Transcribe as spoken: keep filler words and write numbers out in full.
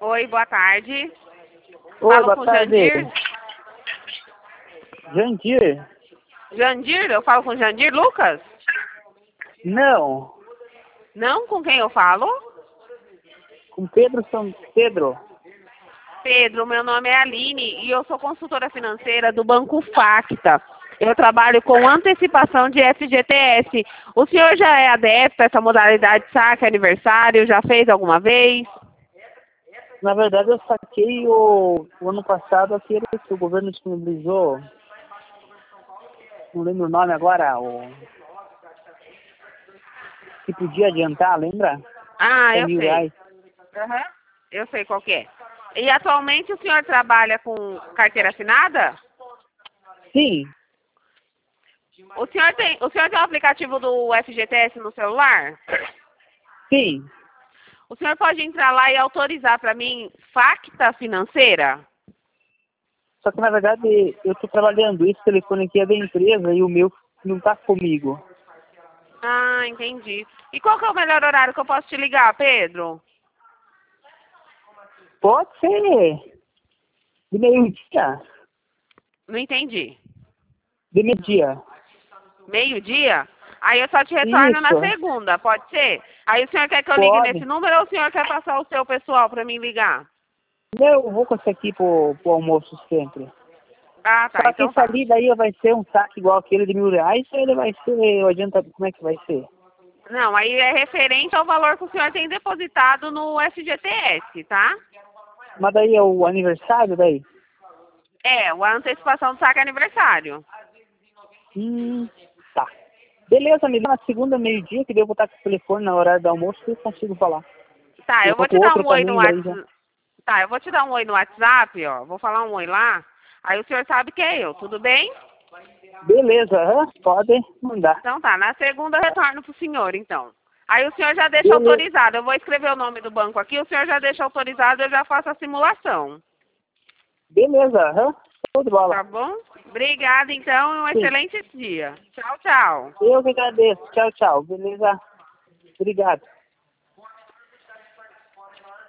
Oi, boa tarde. Oi, Falo boa com tarde. Jandir. Jandir? Jandir, eu falo com Jandir Lucas? Não. Não, com quem eu falo? Com Pedro São Pedro. Pedro, meu nome é Aline e eu sou consultora financeira do Banco Facta. Eu trabalho com antecipação de F G T S. O senhor já é adepto a essa modalidade de saque aniversário? Já fez alguma vez? Na verdade, eu saquei o, o ano passado aquele que o governo disponibilizou. Não lembro o nome agora. O, que podia adiantar, lembra? Ah, É eu mil sei. reais. Aham. Eu sei qual que é. E atualmente o senhor trabalha com carteira assinada? Sim. O senhor tem, o senhor tem o aplicativo do F G T S no celular? Sim. O senhor pode entrar lá e autorizar para mim Facta Financeira? Só que, na verdade, eu estou trabalhando. Esse telefone aqui é da empresa e o meu não está comigo. Ah, entendi. E qual que é o melhor horário que eu posso te ligar, Pedro? Pode ser de meio-dia. Não entendi. De meio-dia. Meio-dia? Aí eu só te retorno na Isso. segunda, pode ser? Aí o senhor quer que eu ligue Pode. nesse número ou o senhor quer passar o seu pessoal para mim ligar? Não, eu vou com esse aqui pro, pro almoço sempre. Ah, tá, Só que então isso tá. ali daí vai ser um saque igual aquele de mil reais, ou ele vai ser, adianta, como é que vai ser? Não, aí é referente ao valor que o senhor tem depositado no F G T S, tá? Mas daí é o aniversário daí? É, a antecipação do saque aniversário. Hum, tá. Beleza, me dá na segunda, meio-dia, que daí eu vou estar com o telefone na hora do almoço e eu consigo falar. Tá, Eu eu tô vou te com dar outro um oi no também daí já. WhatsApp. Tá, eu vou te dar um oi no WhatsApp, ó. Vou falar um oi lá. Aí o senhor sabe que é eu, tudo bem? Beleza, aham, pode mandar. Então tá, na segunda eu retorno pro senhor, então. Aí o senhor já deixa Beleza, autorizado. Eu vou escrever o nome do banco aqui, o senhor já deixa autorizado, eu já faço a simulação. beleza, aham, show de bola. Tá bom? Obrigada, então, e um Sim, excelente dia. Tchau, tchau. eu que agradeço. Tchau, tchau. Beleza? Obrigado.